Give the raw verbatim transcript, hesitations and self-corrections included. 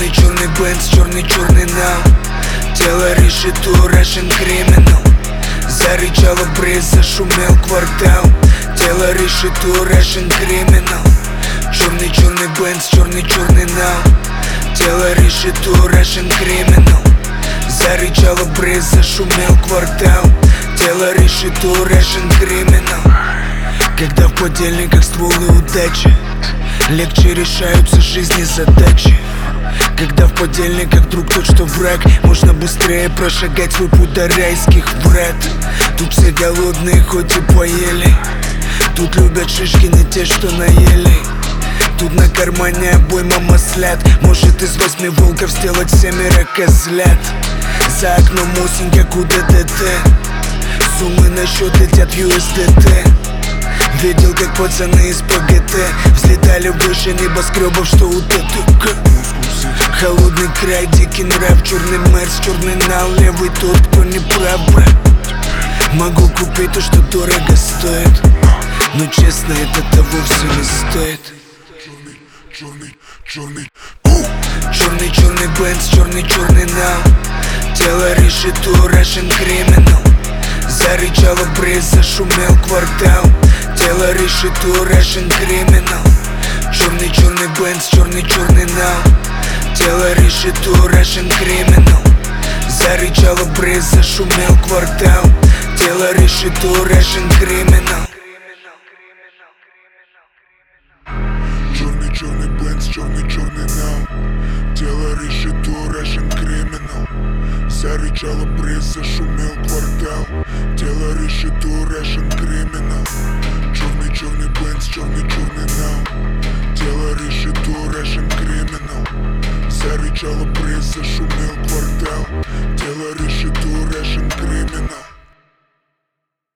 Черный-черный Бенц, черный-черный нал. Тело решету, Russian Criminal. Зарычала бриз, зашумел квартал. Тело решету, Russian Criminal. Черный-черный Бенц, черный-черный нал. Тело решету, Russian Criminal. Зарычала бриз, зашумел квартал. Тело решету, Russian Criminal. Когда в подельниках стволы удачи, легче решаются жизни задачи. Когда в подельниках друг тот, что враг, можно быстрее прошагать свой путь до райских врат. Тут все голодные, хоть и поели. Тут любят шишки не те, что наели. Тут на кармане обойма маслят. Может из восьми волков сделать семеро козлят. За окном осень, куда ДТ. Суммы на счет летят в ю эс ди ти. Видел, как пацаны из ПГТ взлетали выше небоскребов, что у ТТК. Холодный край, дикий нрав, черный Мерс, черный нал. Левый тот, кто не прав, брат. Могу купить то, что дорого стоит, но честно, это того все не стоит. Черный, черный, черный Черный-черный Бенц, черный-черный нал. Тело решету, Russian Criminal. Зарычала бриз, зашумел квартал. Тело решету, Russian Criminal. Черный-черный Бенц, черный-черный нал. Тело решету, Russian Criminal. Зарычала бриз, зашумел квартал. Тело решету, Russian Criminal. Черный-черный Бенц, черный-черный нал. Тело решету, Russian Criminal. Зарычала бриз, зашумел квартал. Тело решету, Russian Criminal. Черный-черный Бенц, черный-черный нал. Тело решету, Russian Criminal. Зарычала бриз, зашумел квартал. Тело